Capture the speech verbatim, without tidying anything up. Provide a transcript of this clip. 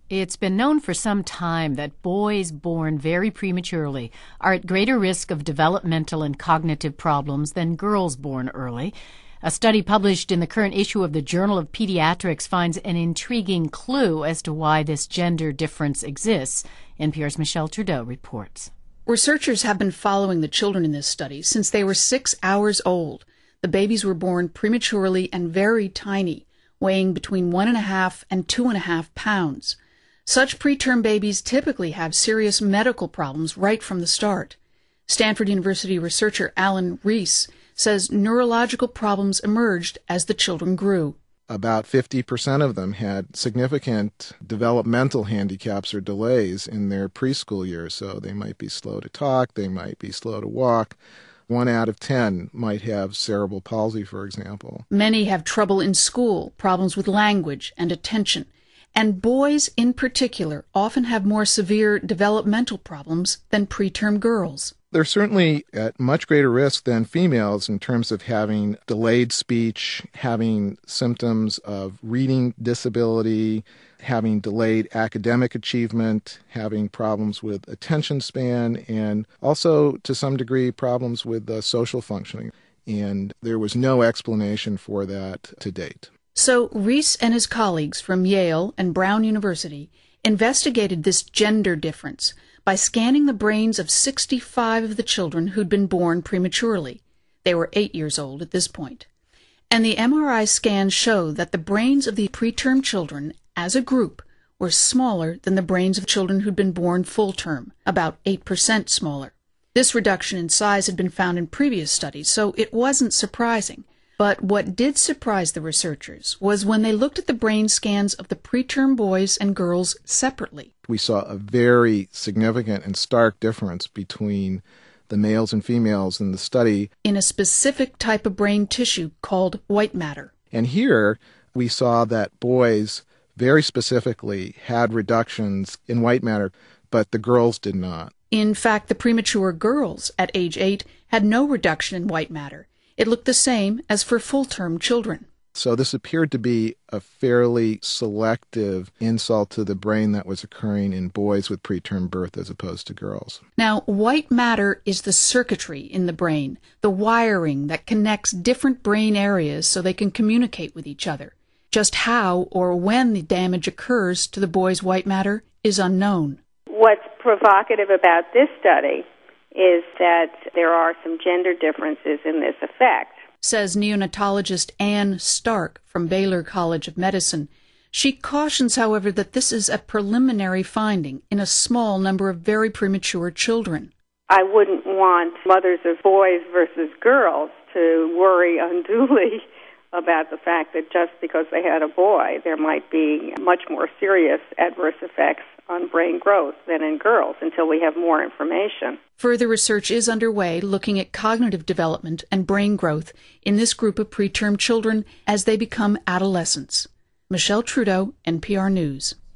It's been known for some time that boys born very prematurely are at greater risk of developmental and cognitive problems than girls born early. A study published in the current issue of the Journal of Pediatrics finds an intriguing clue as to why this gender difference exists. N P R's Michelle Trudeau reports. Researchers have been following the children in this study since they were six hours old. The babies were born prematurely and very tiny, weighing between one and a half and two and a half pounds. Such preterm babies typically have serious medical problems right from the start. Stanford University researcher Alan Reese says neurological problems emerged as the children grew. About fifty percent of them had significant developmental handicaps or delays in their preschool years, so they might be slow to talk, they might be slow to walk. One out of ten might have cerebral palsy, for example. Many have trouble in school, problems with language and attention. And boys in particular often have more severe developmental problems than preterm girls. They're certainly at much greater risk than females in terms of having delayed speech, having symptoms of reading disability, having delayed academic achievement, having problems with attention span, and also, to some degree, problems with uh, social functioning. And there was no explanation for that to date. So Reese and his colleagues from Yale and Brown University investigated this gender difference by scanning the brains of sixty-five of the children who'd been born prematurely. They were eight years old at this point. And the M R I scans show that the brains of the preterm children, as a group, were smaller than the brains of children who'd been born full-term, about eight percent smaller. This reduction in size had been found in previous studies, so it wasn't surprising. But what did surprise the researchers was when they looked at the brain scans of the preterm boys and girls separately. We saw a very significant and stark difference between the males and females in the study in a specific type of brain tissue called white matter. And here we saw that boys very specifically had reductions in white matter, but the girls did not. In fact, the premature girls at age eight had no reduction in white matter. It looked the same as for full-term children. So this appeared to be a fairly selective insult to the brain that was occurring in boys with preterm birth as opposed to girls. Now, white matter is the circuitry in the brain, the wiring that connects different brain areas so they can communicate with each other. Just how or when the damage occurs to the boy's white matter is unknown. What's provocative about this study is that there are some gender differences in this effect, says neonatologist Ann Stark from Baylor College of Medicine. She cautions, however, that this is a preliminary finding in a small number of very premature children. I wouldn't want mothers of boys versus girls to worry unduly about the fact that just because they had a boy, there might be much more serious adverse effects on brain growth than in girls until we have more information. Further research is underway looking at cognitive development and brain growth in this group of preterm children as they become adolescents. Michelle Trudeau, N P R News.